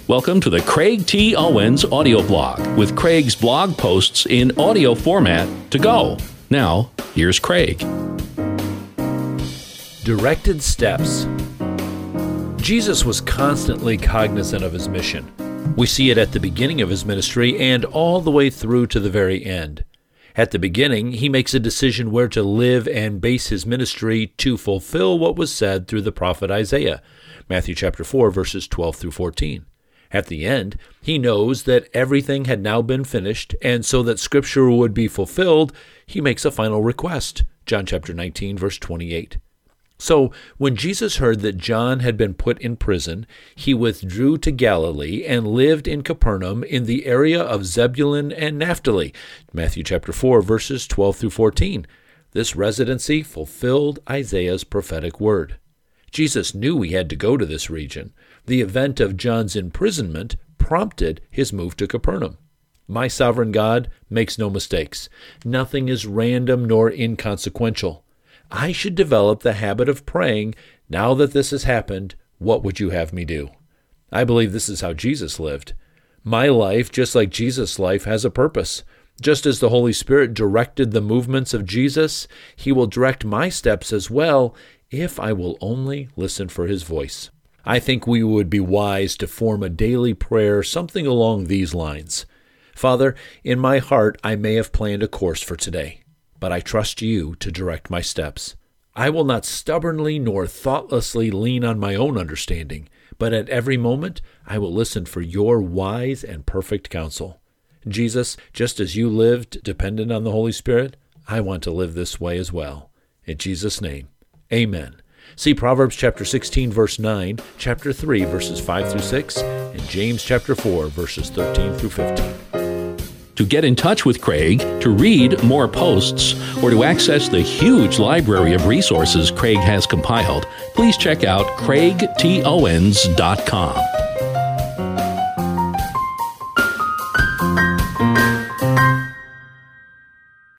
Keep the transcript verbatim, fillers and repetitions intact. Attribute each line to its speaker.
Speaker 1: Welcome to the Craig T. Owens audio blog with Craig's blog posts in audio format to go. Now, here's Craig.
Speaker 2: Directed steps. Jesus was constantly cognizant of his mission. We see it at the beginning of his ministry and all the way through to the very end. At the beginning, he makes a decision where to live and base his ministry to fulfill what was said through the prophet Isaiah, Matthew chapter four, verses twelve through fourteen. At the end, he knows that everything had now been finished, and so that Scripture would be fulfilled, he makes a final request, John chapter nineteen, verse twenty-eight. So, when Jesus heard that John had been put in prison, he withdrew to Galilee and lived in Capernaum in the area of Zebulun and Naphtali, Matthew chapter four, verses twelve through fourteen. This residency fulfilled Isaiah's prophetic word. Jesus knew he had to go to this region. The event of John's imprisonment prompted his move to Capernaum. My sovereign God makes no mistakes. Nothing is random nor inconsequential. I should develop the habit of praying, now that this has happened, what would you have me do? I believe this is how Jesus lived. My life, just like Jesus' life, has a purpose. Just as the Holy Spirit directed the movements of Jesus, he will direct my steps as well, if I will only listen for his voice. I think we would be wise to form a daily prayer, something along these lines. Father, in my heart I may have planned a course for today, but I trust you to direct my steps. I will not stubbornly nor thoughtlessly lean on my own understanding, but at every moment I will listen for your wise and perfect counsel. Jesus, just as you lived dependent on the Holy Spirit, I want to live this way as well. In Jesus' name, amen. See Proverbs chapter sixteen, verse nine, chapter three, verses five through six, and James chapter four, verses thirteen through fifteen.
Speaker 1: To get in touch with Craig, to read more posts, or to access the huge library of resources Craig has compiled, please check out craig t owens dot com.